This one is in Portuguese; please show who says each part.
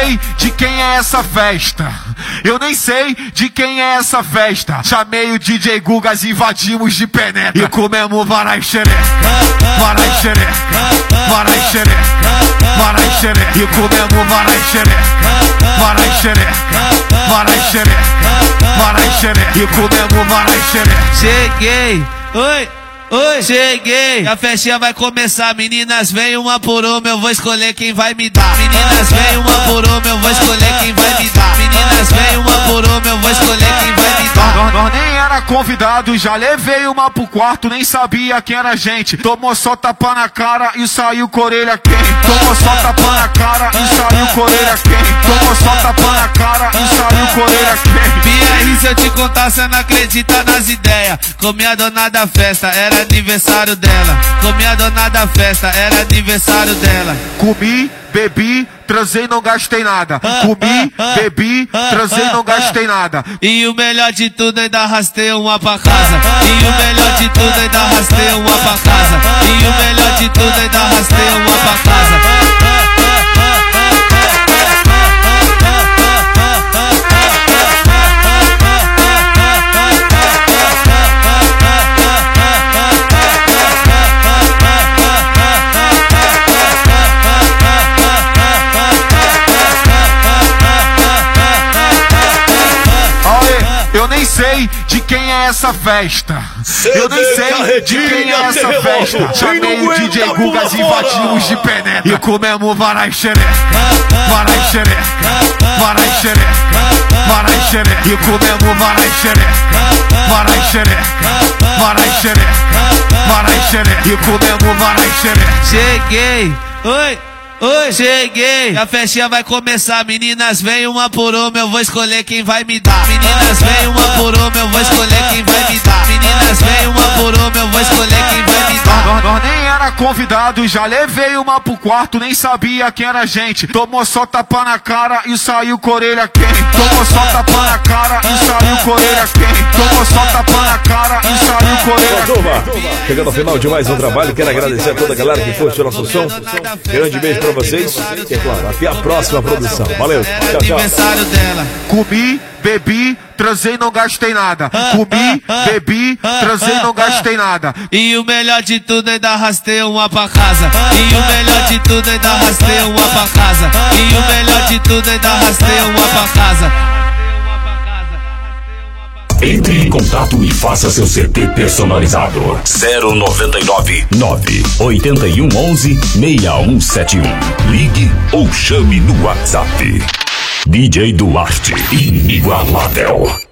Speaker 1: sei de quem é essa festa. Eu nem sei de quem é essa festa. Chamei o DJ Gugas, invadimos de penetra e comemos varai xereca, varai xereca, varai xereca, varai xereca e comemos varai xereca, varai xereca, varai xereca, varai xereca e comemos varai xereca.
Speaker 2: Cheguei, oi. Oi, cheguei, a festinha vai começar. Meninas, vem uma por uma, eu vou escolher quem vai me dar. Meninas, vem uma por uma, eu vou escolher quem vai me dar. Meninas, vem uma por uma, eu vou escolher quem vai me dar.
Speaker 1: Nós nem era convidado, já levei uma pro quarto, nem sabia quem era a gente. Tomou só tapa na cara e saiu com orelha quente. Tomou só tapa na cara e saiu com orelha quente. Tomou só tapa na cara e saiu com orelha quente.
Speaker 2: Minha aí, se eu te contar, cê não acredita nas ideias. Comi a dona da festa, era aniversário dela. Comi a dona da festa, era aniversário dela.
Speaker 1: Comi, bebi, transei, não gastei nada. Comi, bebi, transei, não gastei nada.
Speaker 2: E o melhor de tudo, ainda arrastei uma pra casa. E o melhor de tudo, ainda arrastei uma pra casa. E o melhor de tudo, ainda arrastei uma pra casa.
Speaker 1: Eu nem sei de quem é essa festa. Eu nem sei de quem é essa festa. Chamei o DJ Gugas, invadimos de penetra e comemos varai xereca, varai xereca, varai xereca, varai xereca e comemos varai xereca, varai xereca, varai xereca, varai xereca e comemos varai xereca.
Speaker 2: Cheguei, oi. Oi, cheguei, a festinha vai começar. Meninas, vem uma por uma, eu vou escolher quem vai me dar. Meninas, vem uma por uma, eu vou escolher quem vai me dar. Meninas, vem uma por uma, eu vou escolher quem vai me dar.
Speaker 1: Nós nem era convidado, já levei uma pro quarto, nem sabia quem era a gente. Tomou só tapa na cara e saiu com orelha quente. Tomou só tapa na cara e saiu com orelha quente. Tomou só tapa na cara e saiu com orelha quente.
Speaker 3: Chegando ao final de mais um trabalho, quero agradecer a toda a galera que curte o nosso som. Grande beijo pra vocês e, é claro, até a próxima produção. Valeu, tchau, tchau.
Speaker 2: Aniversário dela.
Speaker 1: Comi, bebi, transei, não gastei nada. Comi, bebi, transei, não gastei nada.
Speaker 2: E o melhor de tudo, ainda arrastei uma pra casa. E o melhor de tudo, ainda arrastei uma pra casa. E o melhor de tudo, ainda arrastei uma pra casa.
Speaker 4: Entre em contato e faça seu CD personalizado. 099-98111-6171. Ligue ou chame no WhatsApp. DJ Duarte, inigualável.